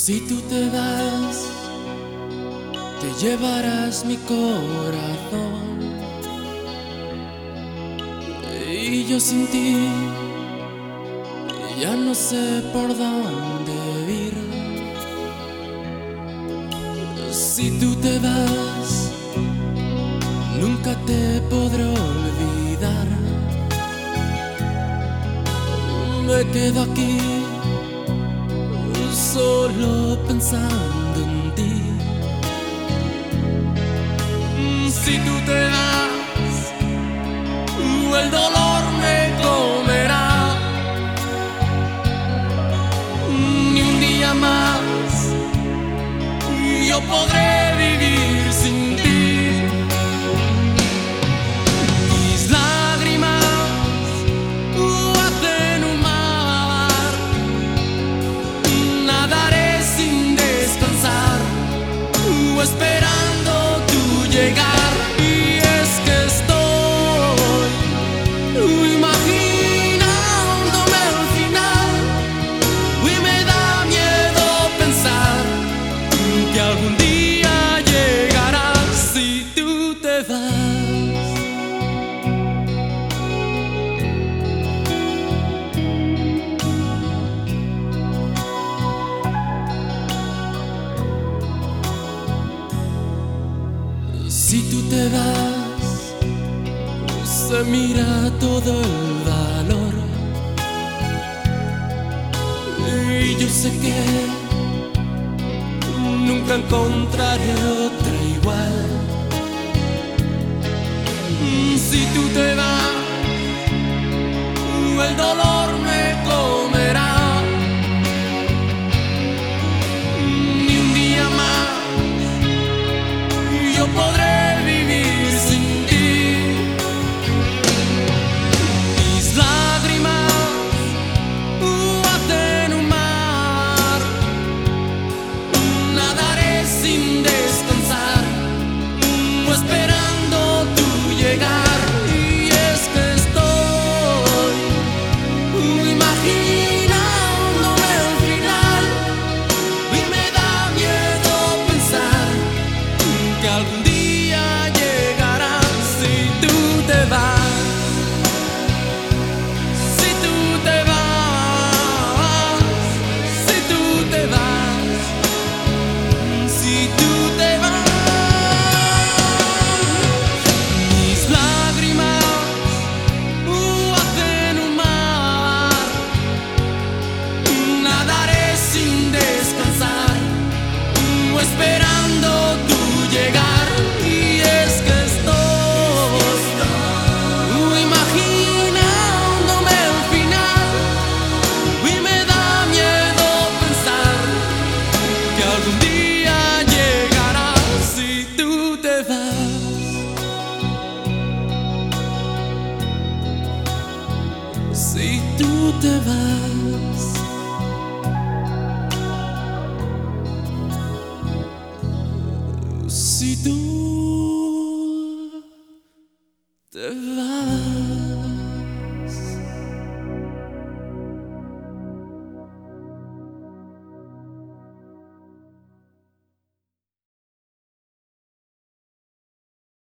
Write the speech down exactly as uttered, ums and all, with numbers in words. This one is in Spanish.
Si tú te vas, te llevarás mi corazón. Y yo sin ti ya no sé por dónde ir. Si tú te vas, nunca te podré olvidar. Me quedo aquí solo pensando en ti. Si tú te vas, el dolor me comerá. Ni un día más yo podré vivir sin ti. Mis lágrimas hacen un mar. Nadaré sin descansar, esperando tu llegar. Y es que estoy imaginándome al final, y me da miedo pensar que algún día llegarás. Si tú te vas, si tú te vas, se mira todo el valor. Y yo sé que nunca encontraré otra igual. Si tú te vas, el dolor me comerá. Ni un día más yo podré vivir sin ti. Mis lágrimas hacen un mar. Nadaré sin descansar, esperando tu llegar. Y es que estoy imaginándome al final, y me da miedo pensar que algún día llegarás. Si tú te vas, si tú te vas, si tú te vas, si tú te vas. Mis lágrimas hacen un mar. Nadaré sin descansar, esperando tu llegar. Y es que estoy imaginándome al final, y me da miedo pensar que algún día llegarás. Si tú te vas, si tú te vas, si tú te vas.